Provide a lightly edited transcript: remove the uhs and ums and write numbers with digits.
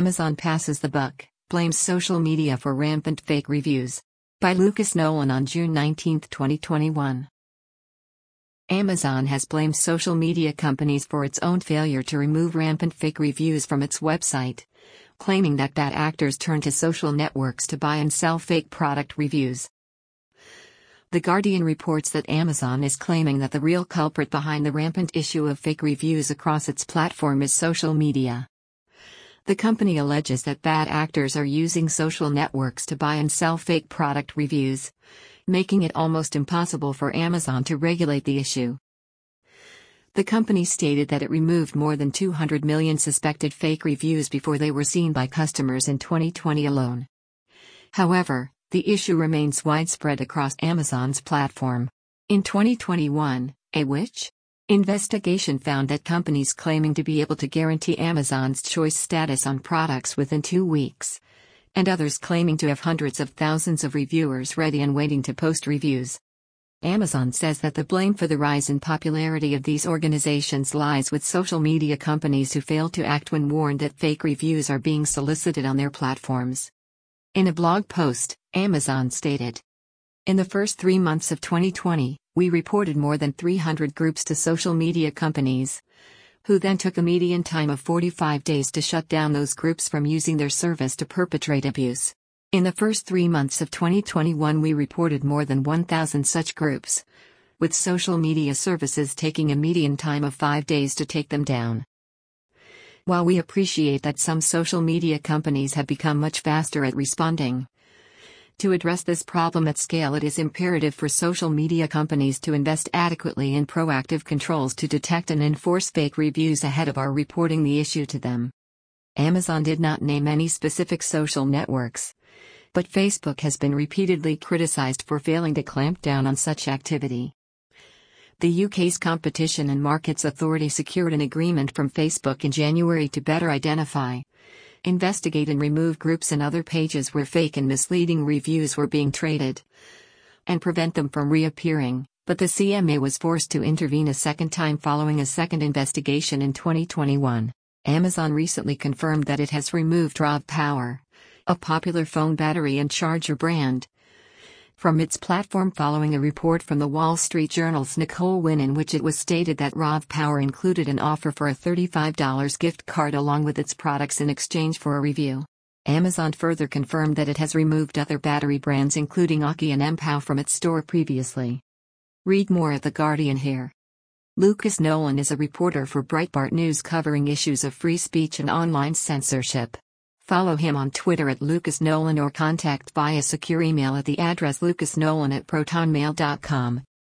Amazon passes the buck, blames social media for rampant fake reviews. By Lucas Nolan on June 19, 2021. Amazon has blamed social media companies for its own failure to remove rampant fake reviews from its website, claiming that bad actors turn to social networks to buy and sell fake product reviews. The Guardian reports that Amazon is claiming that the real culprit behind the rampant issue of fake reviews across its platform is social media. The company alleges that bad actors are using social networks to buy and sell fake product reviews, making it almost impossible for Amazon to regulate the issue. The company stated that it removed more than 200 million suspected fake reviews before they were seen by customers in 2020 alone. However, the issue remains widespread across Amazon's platform. In 2021, a witch investigation found that companies claiming to be able to guarantee Amazon's choice status on products within 2 weeks, and others claiming to have hundreds of thousands of reviewers ready and waiting to post reviews. Amazon says that the blame for the rise in popularity of these organizations lies with social media companies who fail to act when warned that fake reviews are being solicited on their platforms. In a blog post, Amazon stated, "In the first 3 months of 2020, we reported more than 300 groups to social media companies, who then took a median time of 45 days to shut down those groups from using their service to perpetrate abuse. In the first 3 months of 2021, we reported more than 1,000 such groups, with social media services taking a median time of 5 days to take them down." While we appreciate that some social media companies have become much faster at responding to address this problem at scale, it is imperative for social media companies to invest adequately in proactive controls to detect and enforce fake reviews ahead of our reporting the issue to them. Amazon did not name any specific social networks, but Facebook has been repeatedly criticized for failing to clamp down on such activity. The UK's Competition and Markets Authority secured an agreement from Facebook in January to better identify, investigate and remove groups and other pages where fake and misleading reviews were being traded, and prevent them from reappearing, but the CMA was forced to intervene a second time following a second investigation in 2021. Amazon recently confirmed that it has removed Rav Power, a popular phone battery and charger brand, from its platform following a report from the Wall Street Journal's Nicole Wynn in which it was stated that Rav Power included an offer for a $35 gift card along with its products in exchange for a review. Amazon further confirmed that it has removed other battery brands including Aukey and Empower from its store previously. Read more at The Guardian here. Lucas Nolan is a reporter for Breitbart News covering issues of free speech and online censorship. Follow him on Twitter at Lucas Nolan or contact via secure email at the address lucasnolan@protonmail.com.